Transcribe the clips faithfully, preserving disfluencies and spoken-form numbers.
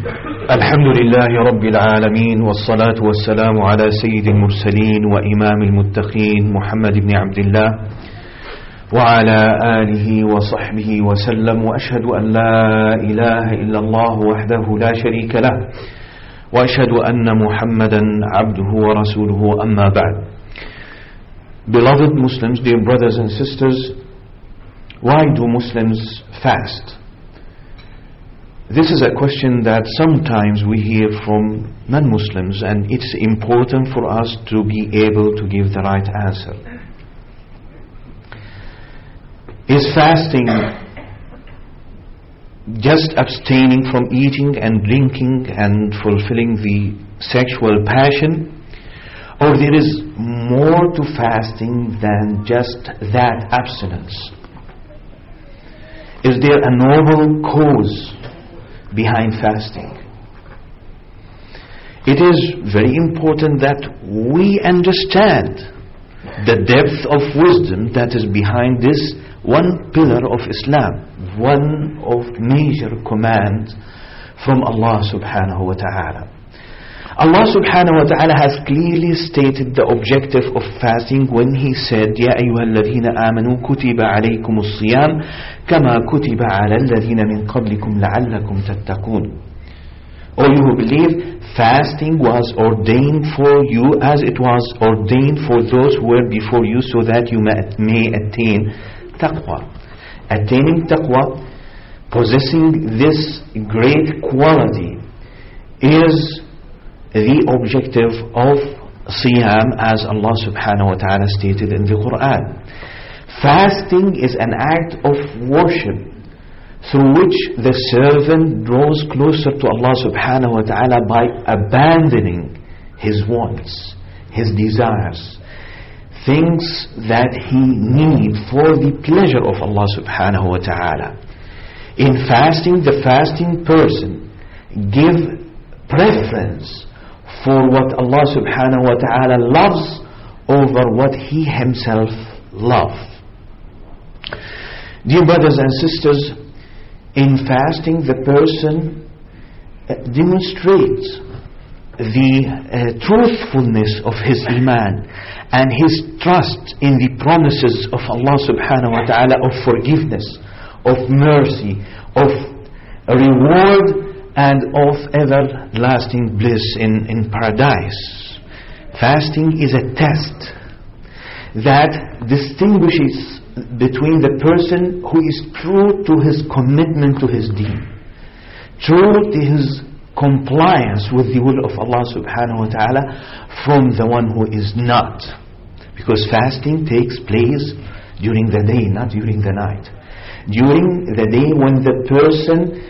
الحمد لله رب العالمين والصلاة والسلام على سيد المرسلين وإمام المتقين محمد بن عبد الله وعلى آله وصحبه وسلم وأشهد أن لا إله إلا الله وحده لا شريك له وأشهد أن محمدا عبده ورسوله أما بعد. Beloved Muslims, dear brothers and sisters, why do Muslims fast? This is a question that sometimes we hear from non-Muslims, and it's important for us to be able to give the right answer. Is fasting just abstaining from eating and drinking and fulfilling the sexual passion? Or there is more to fasting than just that abstinence? Is there a noble cause behind fasting? It is very important that we understand the depth of wisdom that is behind this one pillar of Islam, one of major commands from Allah subhanahu wa ta'ala. Allah subhanahu wa ta'ala has clearly stated the objective of fasting when He said, يَا أَيُّهَا الَّذِينَ آمَنُوا كُتِبَ عَلَيْكُمُ الصِّيَامُ كَمَا كُتِبَ عَلَى الَّذِينَ مِنْ قَبْلِكُمْ لَعَلَّكُمْ تَتَّقُونَ. O you who believe, fasting was ordained for you as it was ordained for those who were before you, so that you may, may attain taqwa. Attaining taqwa, possessing this great quality, is the objective of Siyam, as Allah subhanahu wa ta'ala stated in the Quran. Fasting is an act of worship through which the servant draws closer to Allah subhanahu wa ta'ala by abandoning his wants, his desires, things that he needs for the pleasure of Allah subhanahu wa ta'ala. In fasting, the fasting person give preference for what Allah subhanahu wa ta'ala loves over what he himself loves. Dear brothers and sisters, in fasting the person demonstrates the uh, truthfulness of his iman and his trust in the promises of Allah subhanahu wa ta'ala of forgiveness, of mercy, of reward, and of everlasting bliss in, in paradise. Fasting is a test that distinguishes between the person who is true to his commitment to his deen, true to his compliance with the will of Allah subhanahu wa ta'ala, from the one who is not. Because fasting takes place during the day, not during the night. During the day, when the person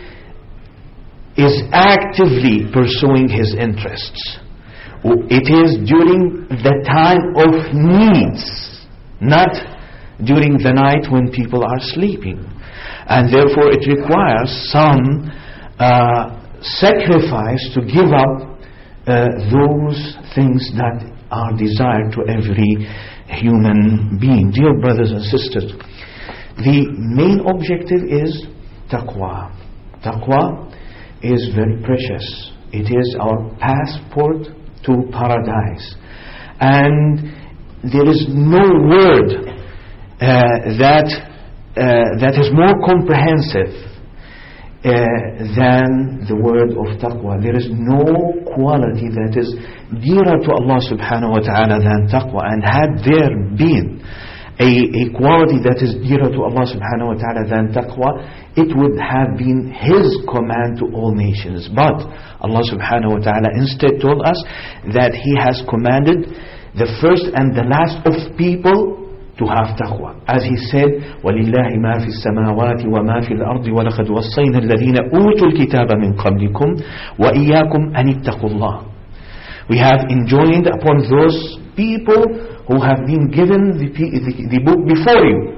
is actively pursuing his interests. It is during the time of needs, not during the night when people are sleeping. And therefore it requires some uh, sacrifice to give up uh, those things that are desired to every human being. Dear brothers and sisters, the main objective is taqwa. Taqwa is very precious. It is our passport to paradise. And there is no word uh, that uh, that is more comprehensive uh, than the word of taqwa. There is no quality that is dearer to Allah subhanahu wa ta'ala than taqwa. And had there been A, a quality that is dearer to Allah subhanahu wa ta'ala than taqwa, it would have been His command to all nations. But Allah subhanahu wa ta'ala instead told us that He has commanded the first and the last of people to have taqwa. As He said, وَلِلَّهِ مَا فِي السَّمَاوَاتِ وَمَا فِي الْأَرْضِ وَلَقَدْ وَصَّيْنَا الَّذِينَ أُوتُوا الْكِتَابَ مِنْ قَبْلِكُمْ وَإِيَّاكُمْ أَنِ اتَّقُوا اللَّهِ. We have enjoined upon those people who have been given the, the, the book before you,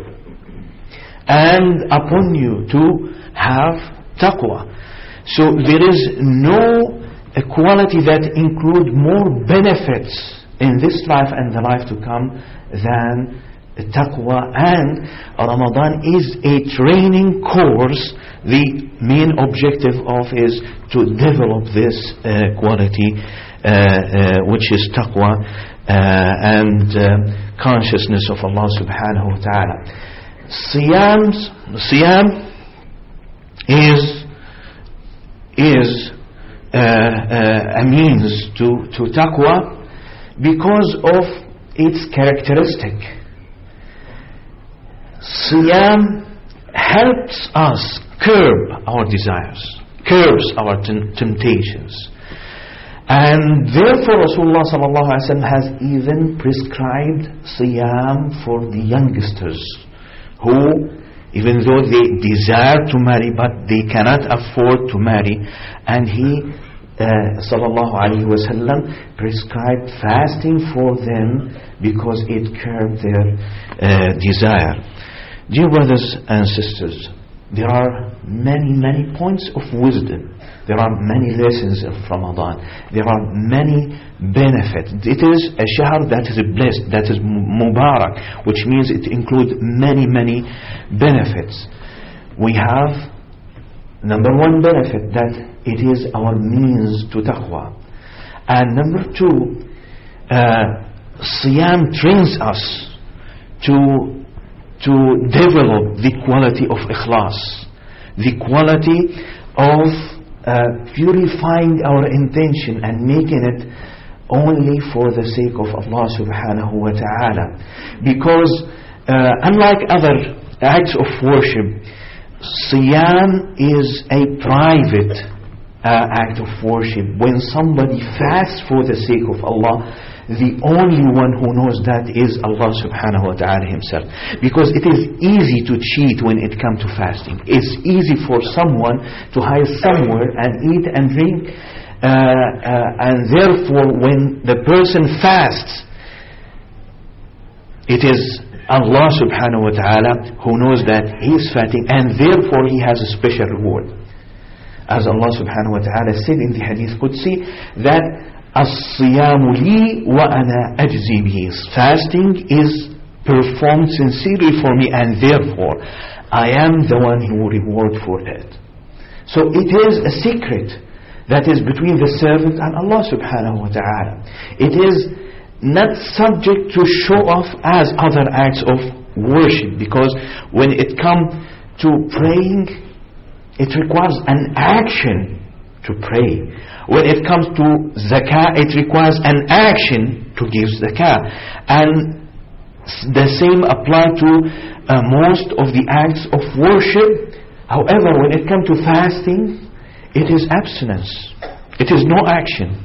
and upon you to have taqwa. So there is no quality that includes more benefits in this life and the life to come than taqwa, and Ramadan is a training course. The main objective of is to develop this uh, quality uh, uh, which is taqwa uh, and uh, consciousness of Allah subhanahu wa ta'ala. Siyam, Siyam is is uh, uh, a means to, to taqwa because of its characteristic. Siyam helps us curb our desires, curbs our t- temptations. And therefore Rasulullah sallallahu alaihi wasallam has even prescribed Siyam for the youngsters who, even though they desire to marry but they cannot afford to marry, and he uh, sallallahu alaihi wasallam prescribed fasting for them because it curbed their uh, desire. Dear brothers and sisters, there are many, many points of wisdom. There are many lessons of Ramadan. There are many benefits. It is a shahr that is blessed, that is Mubarak, which means it includes many, many benefits. We have number one benefit, that it is our means to taqwa. And number two, uh, Siyam trains us to to develop the quality of ikhlas, the quality of uh, purifying our intention and making it only for the sake of Allah subhanahu wa ta'ala. Because uh, unlike other acts of worship, Siyam is a private uh, act of worship. When somebody fasts for the sake of Allah, the only one who knows that is Allah subhanahu wa ta'ala himself. Because it is easy to cheat when it comes to fasting. It's easy for someone to hide somewhere and eat and drink. Uh, uh, and therefore when the person fasts, it is Allah subhanahu wa ta'ala who knows that he is fasting, and therefore he has a special reward. As Allah subhanahu wa ta'ala said in the Hadith Qudsi, that الصيام لي وأنا أجزي به. Fasting is performed sincerely for me, and therefore I am the one who will reward for it. So it is a secret that is between the servant and Allah subhanahu wa ta'ala. It is not subject to show off as other acts of worship, because when it comes to praying, it requires an action to pray. When it comes to zakah, it requires an action to give zakah. And the same apply to uh, most of the acts of worship. However, when it comes to fasting, it is abstinence. It is no action.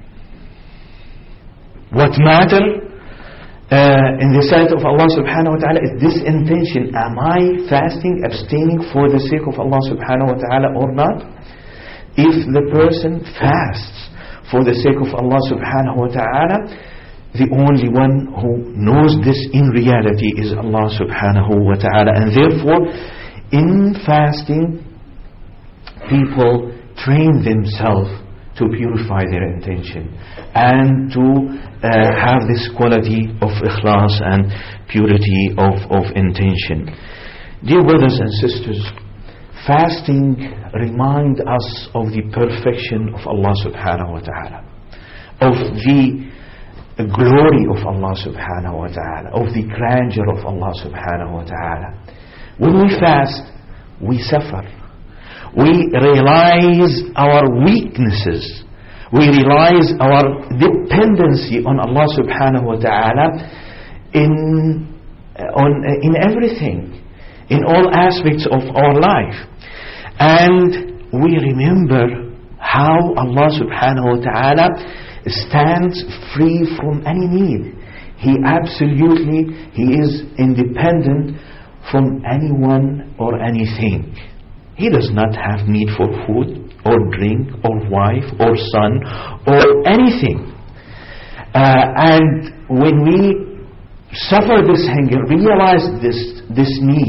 What matter uh, in the sight of Allah subhanahu wa ta'ala is this intention. Am I fasting, abstaining for the sake of Allah subhanahu wa ta'ala or not? If the person fasts for the sake of Allah subhanahu wa ta'ala, the only one who knows this in reality is Allah subhanahu wa ta'ala. And therefore, in fasting, people train themselves to purify their intention and to uh, have this quality of ikhlas and purity of, of intention. Dear brothers and sisters, fasting reminds us of the perfection of Allah subhanahu wa ta'ala, of the glory of Allah subhanahu wa ta'ala, of the grandeur of Allah subhanahu wa ta'ala. When we fast, we suffer. We realize our weaknesses. We realize our dependency on Allah subhanahu wa ta'ala in, on, in everything, in all aspects of our life. And we remember how Allah subhanahu wa ta'ala stands free from any need. He absolutely, He is independent from anyone or anything. He does not have need for food or drink or wife or son or anything. Uh, and when we suffer this hunger, realize this, this need,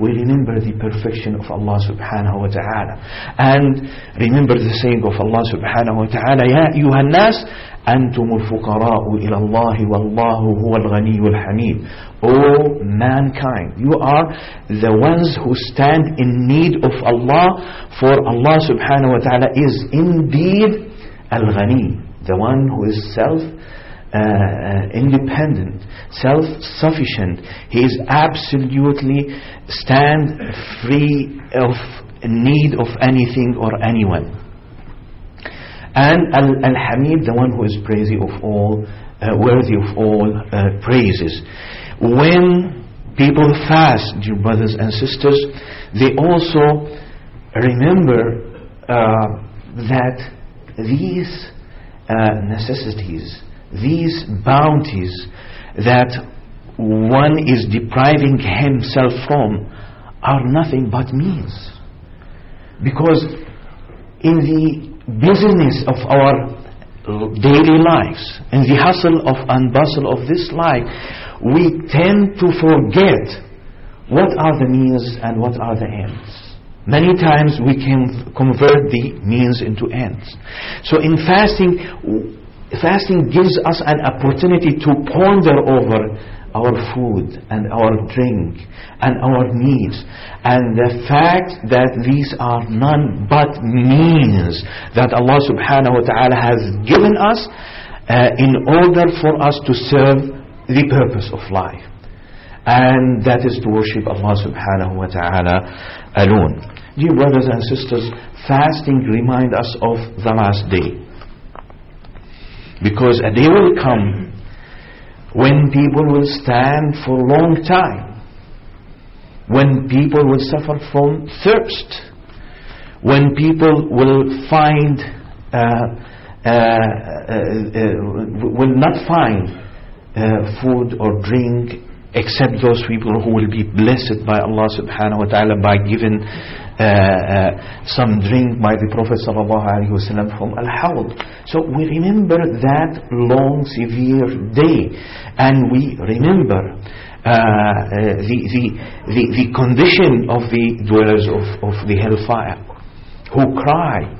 we remember the perfection of Allah subhanahu wa ta'ala. And remember the saying of Allah subhanahu wa ta'ala, يَا أَيُّهَا النَّاسِ أَنْتُمُ الْفُقَرَاءُ إِلَى اللَّهِ وَاللَّهُ هُوَ الْغَنِيُّ الْحَمِيدُ. O mankind, you are the ones who stand in need of Allah, for Allah subhanahu wa ta'ala is indeed Al-Ghani, the one who is self uh, independent, self-sufficient. He is absolutely stand free of need of anything or anyone. And Al-Hamid, the one who is praising of all, uh, worthy of all uh, praises. When people fast, dear brothers and sisters, they also remember uh, that these uh, necessities, these bounties that one is depriving himself from are nothing but means. Because in the busyness of our daily lives, in the hustle of and bustle of this life, we tend to forget what are the means and what are the ends. Many times we can convert the means into ends. So in fasting, fasting gives us an opportunity to ponder over our food and our drink and our needs, and the fact that these are none but means that Allah subhanahu wa ta'ala has given us uh, in order for us to serve the purpose of life, and that is to worship Allah subhanahu wa ta'ala alone. Dear brothers and sisters, fasting reminds us of the last day, because a day will come when people will stand for a long time, when people will suffer from thirst, when people will find uh, uh, uh, uh, will not find Uh, food or drink except those people who will be blessed by Allah subhanahu wa ta'ala by given uh, uh, some drink by the Prophet sallallahu alaihi wasallam from Al-Hawd. So we remember that long severe day, and we remember uh, uh, the, the, the, the condition of the dwellers of, of the hellfire, who cry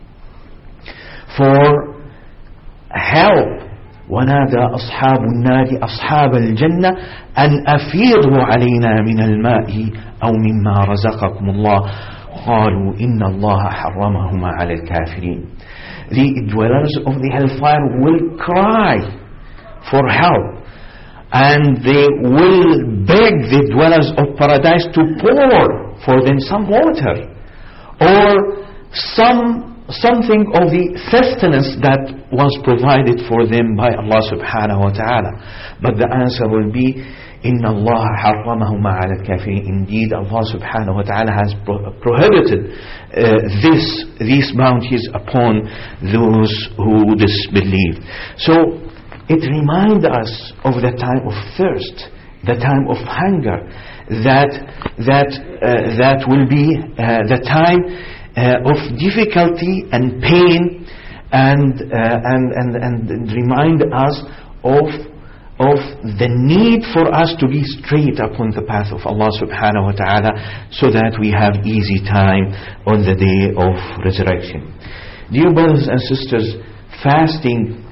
for help. ونادى أصحاب النار أصحاب الجنة أن أفيضوا علينا من الماء أو مما رزقكم الله قالوا إن الله حرمهما على الكافرين. The dwellers of the hellfire will cry for help, and they will beg the dwellers of paradise to pour for them some water or some something of the sustenance that was provided for them by Allah subhanahu wa ta'ala. But the answer will be, إِنَّ اللَّهَ حَرَّمَهُمَا عَلَى الْكَافِرِينَ. Indeed, Allah subhanahu wa ta'ala has pro- prohibited uh, this, these bounties upon those who disbelieve. So, it reminds us of the time of thirst, the time of hunger, that, that, uh, that will be uh, the time Uh, of difficulty and pain, and, uh, and and and remind us of of the need for us to be straight upon the path of Allah subhanahu wa ta'ala, so that we have easy time on the day of resurrection. Dear brothers and sisters, fasting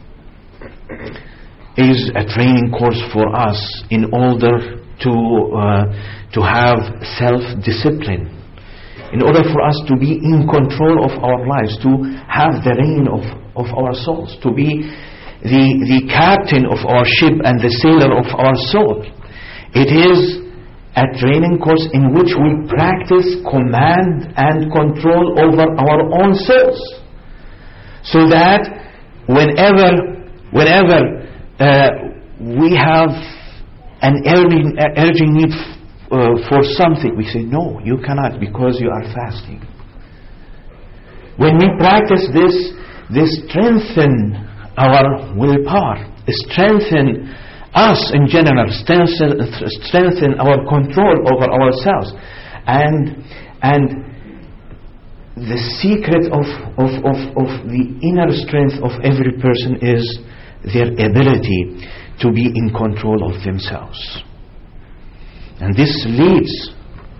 is a training course for us in order to uh, to have self-discipline, in order for us to be in control of our lives, to have the reign of, of our souls, to be the, the captain of our ship and the sailor of our soul. It is a training course in which we practice command and control over our own souls, so that whenever whenever uh, we have an urging, urging need Uh, for something, we say, no, you cannot, because you are fasting. When we practice this, this strengthen our willpower, strengthen us in general, strengthen, strengthen our control over ourselves. And and the secret of, of, of, of the inner strength of every person is their ability to be in control of themselves. And this leads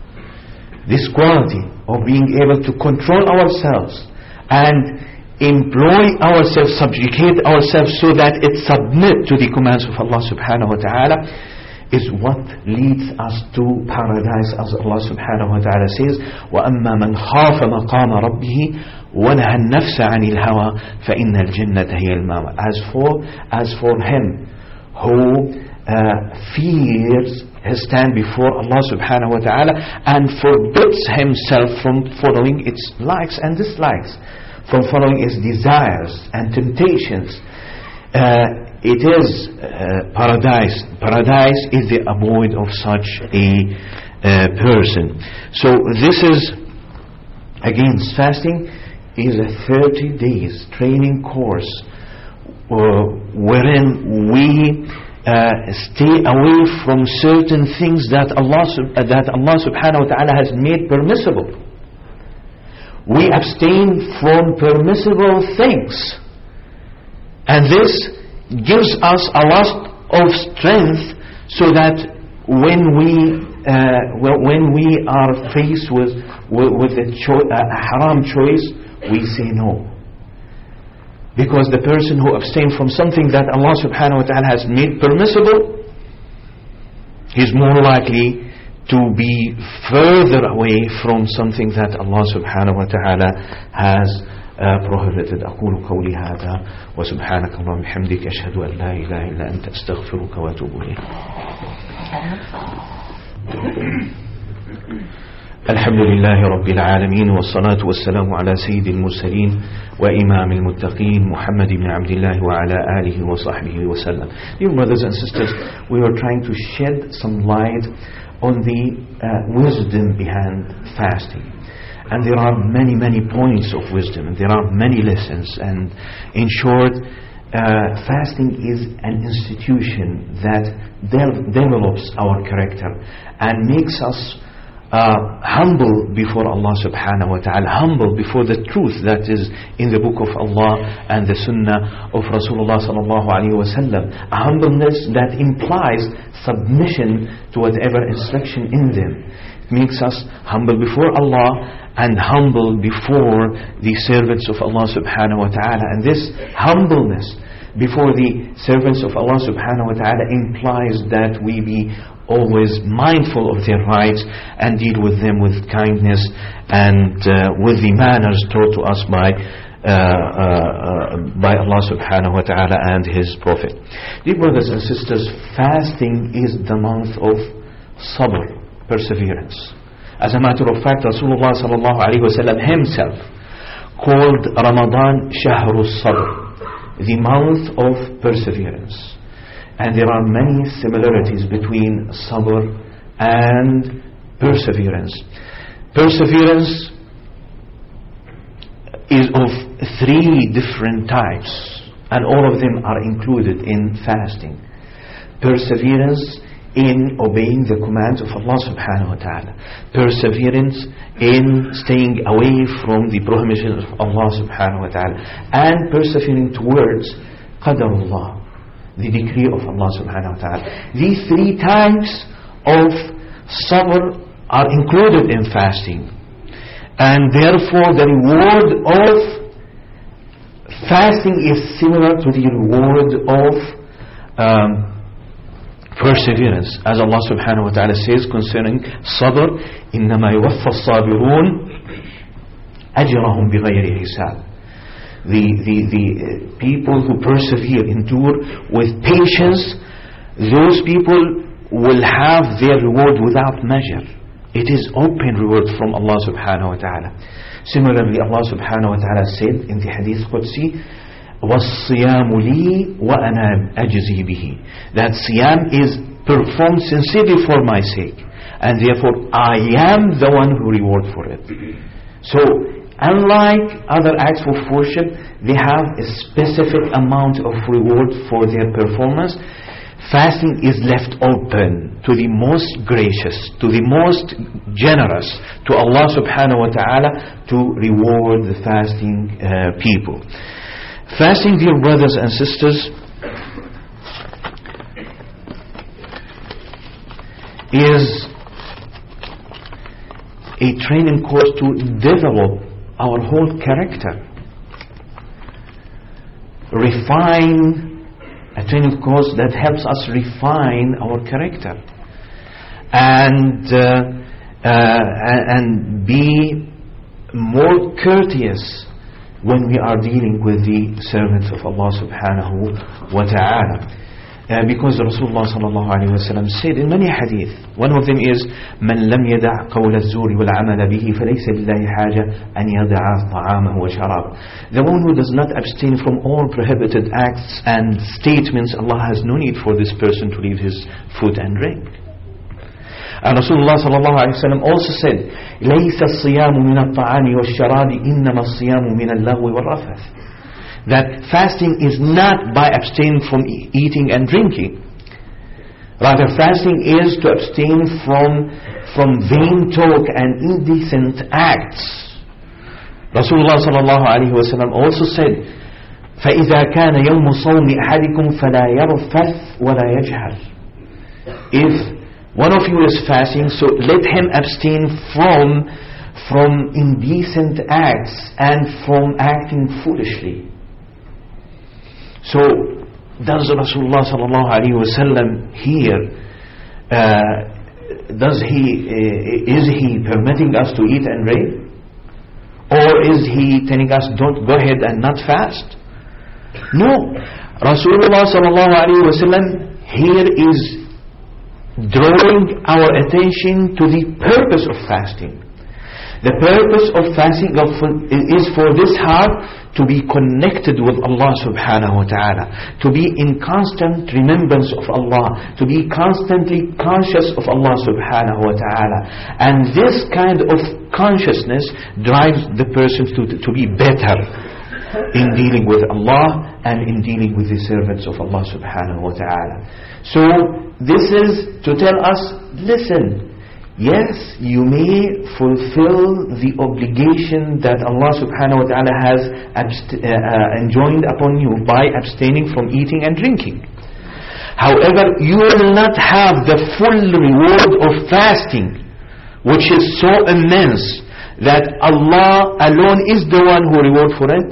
this quality of being able to control ourselves and employ ourselves, subjugate ourselves so that it submit to the commands of Allah subhanahu wa ta'ala, is what leads us to paradise, as Allah subhanahu wa ta'ala says, وَأَمَّا مَنْ خَافَ مَقَامَ رَبِّهِ وَنَهَى النَّفْسَ عَنِ الْهَوَى فَإِنَّ الْجَنَّةَ هِيَ الْمَأْوَى. As for, as for him who uh, fears his stand before Allah subhanahu wa ta'ala and forbids himself from following its likes and dislikes, from following its desires and temptations, uh, it is uh, paradise. Paradise is the abode of such a uh, person. So this is, again, fasting is a thirty days training course uh, wherein we uh, stay away from certain things that Allah, uh, that Allah subhanahu wa ta'ala has made permissible. We abstain from permissible things, and this gives us a lot of strength, so that when we uh, when we are faced with with, with a, cho- a haram choice, we say no, because the person who abstains from something that Allah subhanahu wa ta'ala has made permissible, he's more likely to be further away from something that Allah subhanahu wa ta'ala has uh, prohibited. أقول قولي هذا وسبحانك اللهم وبحمدك أشهد أن لا إله إلا أنت أستغفرك وأتوب إليك. الحمد لله رب العالمين والصلاة والسلام على سيد المرسلين وإمام المتقين محمد بن عبد الله وعلى آله وصحبه وسلم. Dear brothers and sisters, we are trying to shed some light on the uh, wisdom behind fasting. And there are many, many points of wisdom, and there are many lessons. And in short, uh, fasting is an institution that de- develops our character and makes us uh, humble before Allah subhanahu wa ta'ala, humble before the truth that is in the book of Allah and the sunnah of Rasulullah sallallahu alayhi wa sallam. A humbleness that implies submission to whatever instruction in them. It makes us humble before Allah and humble before the servants of Allah subhanahu wa ta'ala. And this humbleness before the servants of Allah subhanahu wa ta'ala implies that we be always mindful of their rights and deal with them with kindness and uh, with the manners taught to us by uh, uh, uh, by Allah subhanahu wa ta'ala and His Prophet. Dear brothers and sisters, fasting is the month of sabr, perseverance. As a matter of fact, Rasulullah sallallahu alayhi wa sallam himself called Ramadan Shahrul Sabr, the month of perseverance. And there are many similarities between sabr and perseverance. Perseverance is of three different types, and all of them are included in fasting. Perseverance in obeying the commands of Allah subhanahu wa ta'ala. Perseverance in staying away from the prohibitions of Allah subhanahu wa ta'ala. And persevering towards qadarullah, the decree of Allah subhanahu wa ta'ala. These three types of sabr are included in fasting. And therefore the reward of fasting is similar to the reward of um, perseverance, as Allah subhanahu wa ta'ala says concerning sabr, إِنَّمَا يُوَفَّى الصَّابِرُونَ أَجْرَهُمْ بِغَيْرِ حِسَابٍ. The, the, the people who persevere, endure with patience, those people will have their reward without measure. It is open reward from Allah subhanahu wa ta'ala. Similarly, Allah subhanahu wa ta'ala said in the Hadith Qudsi, وَالصِّيَامُ لِي وَأَنَا أَجْزِي بِهِ, that siyam is performed sincerely for my sake, and therefore I am the one who reward for it. So unlike other acts of worship, they have a specific amount of reward for their performance. Fasting is left open to the most gracious, to the most generous, to Allah subhanahu wa ta'ala, to reward the fasting uh, people. Fasting, dear brothers and sisters, is a training course to develop our whole character. Refine, a training course that helps us refine our character. And, uh, uh, and be more courteous when we are dealing with the servants of Allah subhanahu wa ta'ala. Uh, because Rasulullah sallallahu alayhi wa sallam said in many hadith, one of them is من لم يدع قول الزور والعمل به فليس لله حاجة أن يدع طعامه وشرابه. The one who does not abstain from all prohibited acts and statements, Allah has no need for this person to leave his food and drink. And Rasulullah sallallahu alayhi wa sallam also said, ليس الصيام من الطعام والشراب إنما الصيام من اللغو والرفث. That fasting is not by abstaining from e- eating and drinking. Rather, fasting is to abstain from from vain talk and indecent acts. Rasulullah sallallahu alayhi wa sallam also said, فَإِذَا كَانَ يَوْمُ صَوْمِ أَحَدِكُمْ فَلَا يَرْفَثْ وَلَا يَجْهَلْ. If one of you is fasting, so let him abstain from from indecent acts and from acting foolishly. So, does Rasulullah sallallahu alaihi wasallam here, uh, does he, uh, is he permitting us to eat and drink? Or is he telling us, don't go ahead and not fast? No. Rasulullah sallallahu alaihi wasallam here is drawing our attention to the purpose of fasting. The purpose of fasting is for this heart to be connected with Allah subhanahu wa ta'ala, to be in constant remembrance of Allah, to be constantly conscious of Allah subhanahu wa ta'ala. And this kind of consciousness drives the person to, to be better in dealing with Allah and in dealing with the servants of Allah subhanahu wa ta'ala. So this is to tell us, listen, yes, you may fulfill the obligation that Allah subhanahu wa ta'ala has abst- uh, uh, enjoined upon you by abstaining from eating and drinking. However, you will not have the full reward of fasting, which is so immense that Allah alone is the one who reward for it,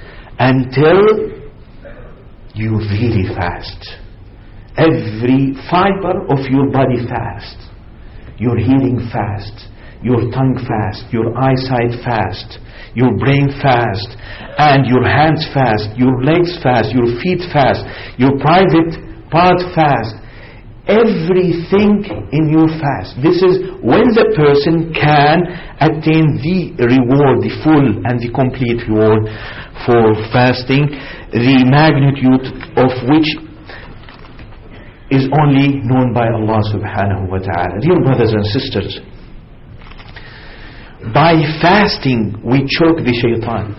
until you really fast. Every fiber of your body fast. Your hearing fast, your tongue fast, your eyesight fast, your brain fast, and your hands fast, your legs fast, your feet fast, your private part fast. Everything in you fast. This is when the person can attain the reward, the full and the complete reward for fasting, the magnitude of which is only known by Allah subhanahu wa ta'ala. Dear brothers and sisters, by fasting we choke the shaitan.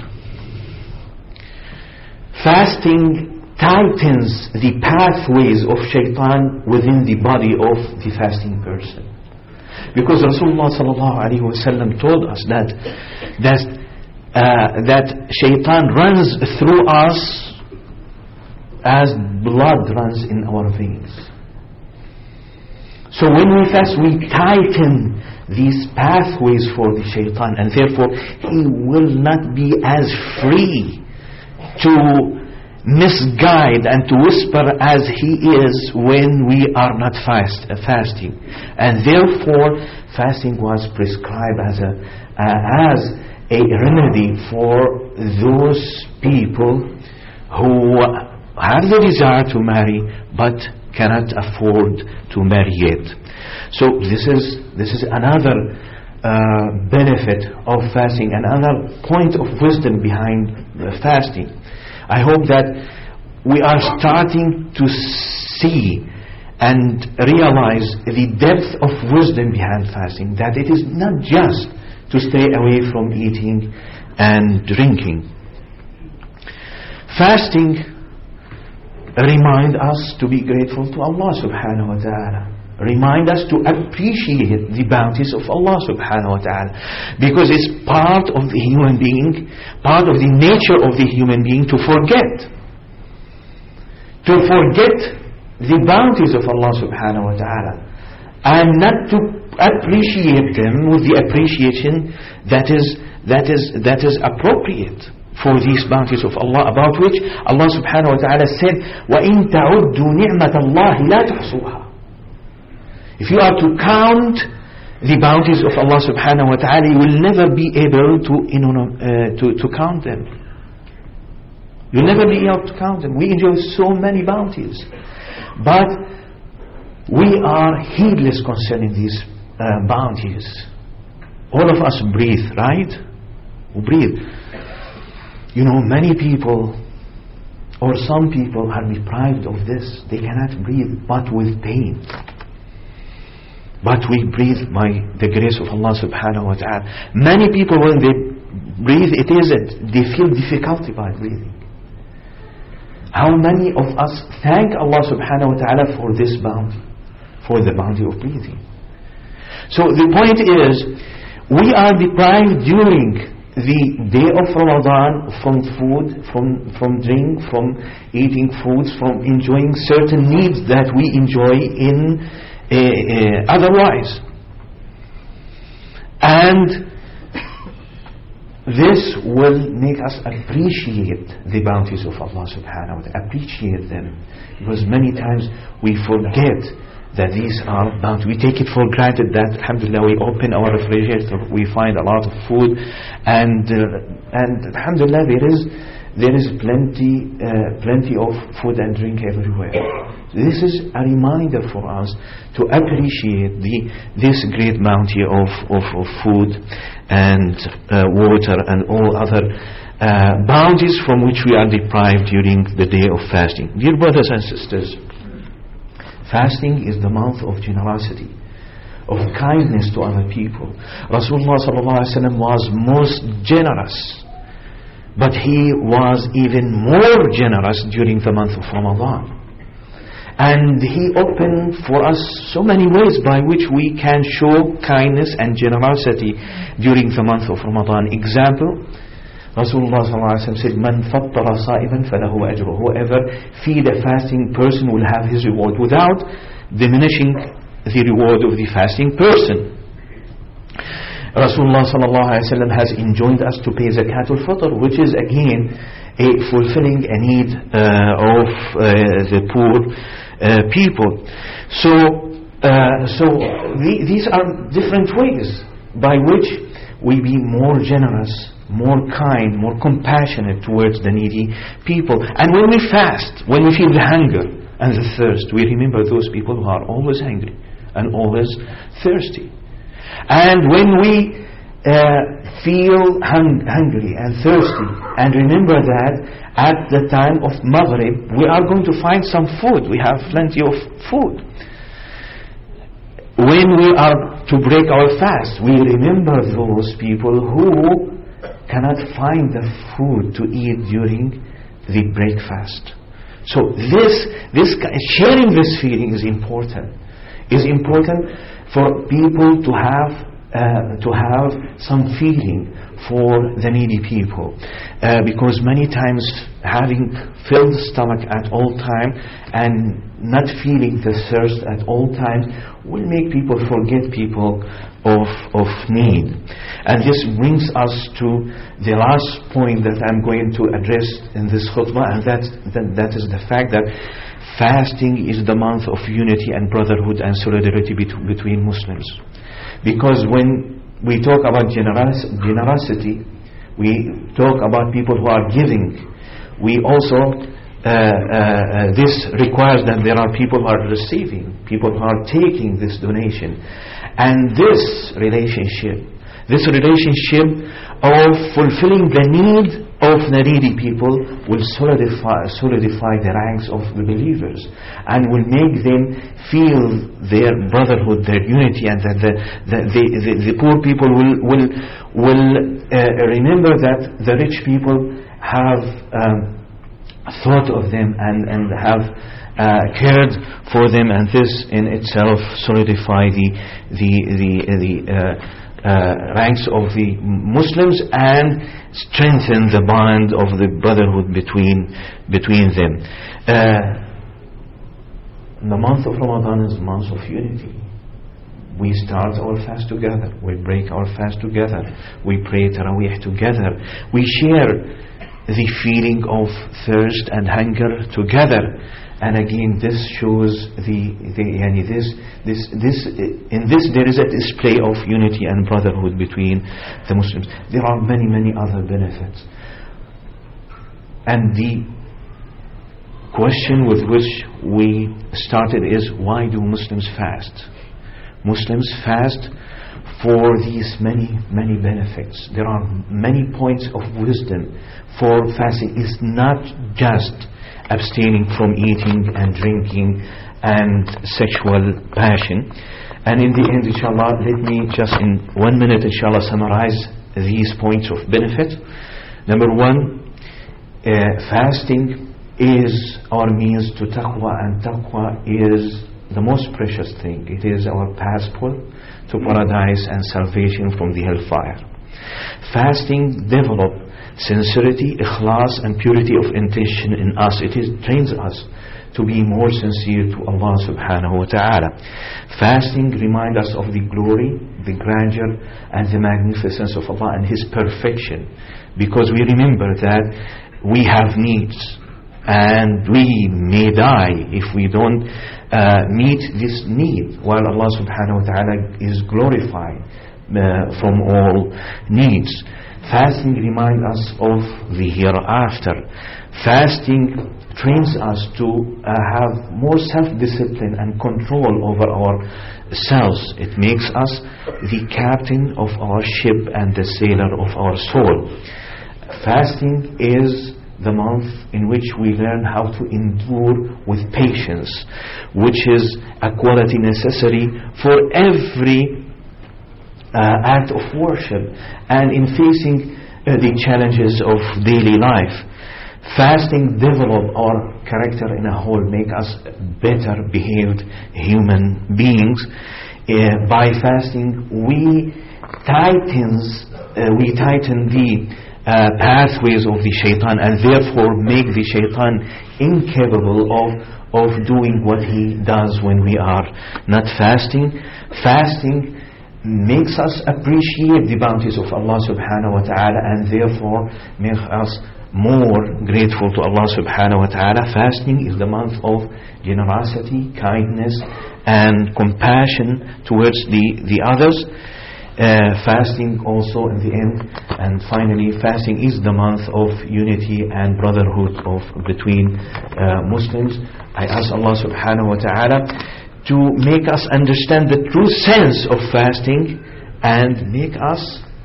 Fasting tightens the pathways of shaitan within the body of the fasting person. Because Rasulullah sallallahu alaihi wasallam told us that that, uh, that shaitan runs through us as blood runs in our veins. So when we fast, we tighten these pathways for the shaitan, and therefore he will not be as free to misguide and to whisper as he is when we are not fast uh, fasting. And therefore fasting was prescribed as a uh, as a remedy for those people who have the desire to marry but cannot afford to marry yet. So this is this is another uh, benefit of fasting, another point of wisdom behind uh, fasting. I hope that we are starting to see and realize the depth of wisdom behind fasting, that it is not just to stay away from eating and drinking. Fasting remind us to be grateful to Allah subhanahu wa ta'ala. Remind us to appreciate the bounties of Allah subhanahu wa ta'ala. Because it's part of the human being, part of the nature of the human being to forget. To forget the bounties of Allah subhanahu wa ta'ala. and not to appreciate them with the appreciation that is that is that is appropriate for these bounties of Allah, about which Allah subhanahu wa ta'ala said, وَإِن تَعُدُّوا نِعْمَةَ اللَّهِ لَا تُحْصُوهَا. If you are to count the bounties of Allah subhanahu wa ta'ala, you will never be able to, you know, uh, to, to count them. You'll never be able to count them. We enjoy so many bounties, but we are heedless concerning these uh, bounties. All of us breathe, right? We breathe. You know, many people or some people are deprived of this. They cannot breathe but with pain. But we breathe by the grace of Allah subhanahu wa ta'ala. Many people, when they breathe, it is that they feel difficulty by breathing. How many of us thank Allah subhanahu wa ta'ala for this bounty, for the bounty of breathing? So the point is, we are deprived during the day of Ramadan from food, from, from drink, from eating foods, from enjoying certain needs that we enjoy in Uh, uh, otherwise. And this will make us appreciate the bounties of Allah subhanahu wa ta'ala, appreciate them, because many times we forget that these are bounties. We take it for granted that, alhamdulillah, we open our refrigerator, we find a lot of food, and uh, and alhamdulillah, there is there is plenty uh, plenty of food and drink everywhere. This is a reminder for us to appreciate the this great bounty of, of, of food and uh, water and all other uh, bounties from which we are deprived during the day of fasting. Dear brothers and sisters, fasting is the month of generosity, of kindness to other people. Rasulullah sallallahu alaihi wasallam was most generous, but he was even more generous during the month of Ramadan. And he opened for us so many ways by which we can show kindness and generosity during the month of Ramadan. Example, Rasulullah sallallahu alaihi wasallam said, "Man fattara sa'iman falahu ajruhu." Whoever feed a fasting person will have his reward, without diminishing the reward of the fasting person. Rasulullah sallallahu alaihi wasallam has enjoined us to pay zakat al-fitr, which is again a fulfilling a need uh, of uh, the poor uh, people. So, uh, so the, these are different ways by which we be more generous, more kind, more compassionate towards the needy people. And when we fast, when we feel the hunger and the thirst, we remember those people who are always hungry and always thirsty. And when we uh, feel hung- hungry and thirsty, and remember that at the time of Maghrib we are going to find some food, we have plenty of food. When we are to break our fast, we remember those people who cannot find the food to eat during the breakfast. So this, this sharing this feeling is important. Is important for people to have uh, to have some feeling for the needy people, uh, because many times having filled stomach at all time and not feeling the thirst at all times will make people forget people of of need. And this brings us to the last point that I'm going to address in this khutbah, and that that, that is the fact that fasting is the month of unity and brotherhood and solidarity bet- between Muslims. Because when we talk about generos- generosity, we talk about people who are giving. We also, uh, uh, this requires that there are people who are receiving, people who are taking this donation. And this relationship, this relationship of fulfilling the need of the needy people will solidify, solidify the ranks of the believers, and will make them feel their brotherhood, their unity, and that the the, the, the, the poor people will will will uh, remember that the rich people have um, thought of them and and have uh, cared for them, and this in itself solidify the the the the. Uh, Uh, ranks of the Muslims and strengthen the bond of the brotherhood between between them. Uh, the month of Ramadan is a month of unity. we start our fast together, we break our fast together, we pray Taraweeh together, we share the feeling of thirst and hunger together. And again, this shows the, the yani this, this, this, in this there is a display of unity and brotherhood between the Muslims. There are many, many other benefits. And the question with which we started is, why do Muslims fast? Muslims fast for these many, many benefits. There are many points of wisdom for fasting. It's not just abstaining from eating and drinking and sexual passion. And in the end, inshallah, let me just in one minute, inshallah, summarize these points of benefit. Number one, uh, fasting is our means to taqwa, and taqwa is the most precious thing. It is our passport to paradise and salvation from the hellfire. Fasting develops sincerity, ikhlas, and purity of intention in us. It is, trains us to be more sincere to Allah subhanahu wa ta'ala. Fasting reminds us of the glory, the grandeur, and the magnificence of Allah and His perfection, because we remember that we have needs and we may die if we don't uh, meet this need, while Allah subhanahu wa ta'ala is glorified uh, from all needs. Fasting reminds us of the hereafter. Fasting trains us to uh, have more self-discipline and control over ourselves. It makes us the captain of our ship and the sailor of our soul. Fasting is the month in which we learn how to endure with patience, which is a quality necessary for every uh, act of worship and in facing uh, the challenges of daily life. Fasting develops our character in a whole, make us better behaved human beings. Uh, by fasting, we tightens, uh, we tighten the Uh, pathways of the shaitan, and therefore make the shaitan incapable of of doing what he does when we are not fasting. Fasting makes us appreciate the bounties of Allah subhanahu wa ta'ala, and therefore makes us more grateful to Allah subhanahu wa ta'ala. Fasting is the month of generosity, kindness, and compassion towards the, the others. Uh, fasting also in the end, and finally, fasting is the month of unity and brotherhood of between uh, Muslims. I ask Allah subhanahu wa ta'ala to make us understand the true sense of fasting and make us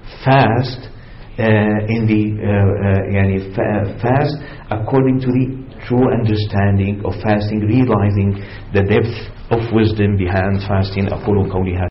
fast uh, in the uh, uh, yani fa- fast according to the true understanding of fasting, realizing the depth of wisdom behind fasting. أقول قولي هذا